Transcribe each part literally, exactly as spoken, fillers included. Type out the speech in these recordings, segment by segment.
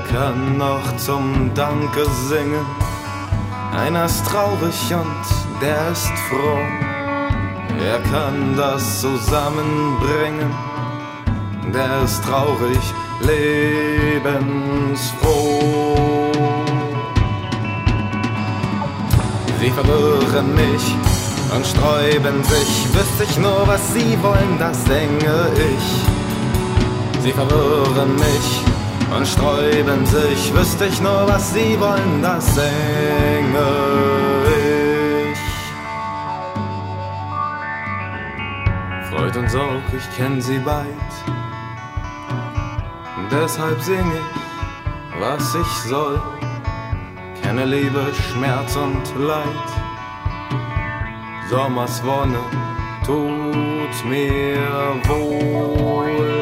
kann noch zum Danke singen. Einer ist traurig und der ist froh. Er kann das zusammenbringen. Der ist traurig, lebensfroh. Sie verwirren mich und sträuben sich. Wüsste ich nur, was sie wollen, das singe ich. Sie verwirren mich und sträuben sich. Wüsste ich nur, was sie wollen, das singe ich. Freud und Sorg, ich kenn sie beid. Deshalb sing ich, was ich soll. Kenne Liebe, Schmerz und Leid. Sommers Wonne tut mir wohl.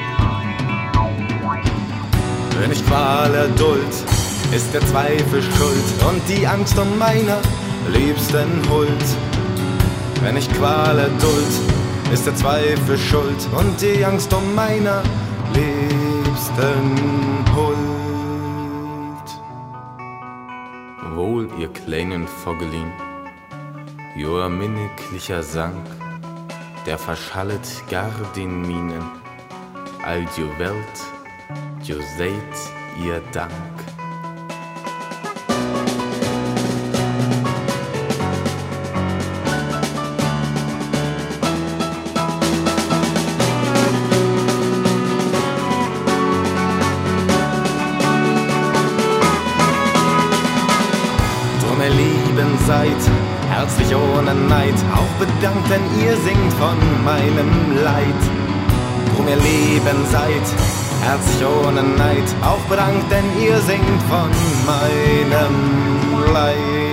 Wenn ich Qual erduld, ist der Zweifel schuld und die Angst um meiner Liebsten Huld. Wenn ich Qual erduld, ist der Zweifel schuld und die Angst um meiner Liebsten Huld. Wohl, ihr kleinen Vogelin, joa minniglicher Sang, der verschallet gar den Minen, all jo Welt, jo seht ihr Dank. Seid herzlich ohne Neid, auch bedankt, denn ihr singt von meinem Leid. Drum ihr Leben seid herzlich ohne Neid, auch bedankt, denn ihr singt von meinem Leid.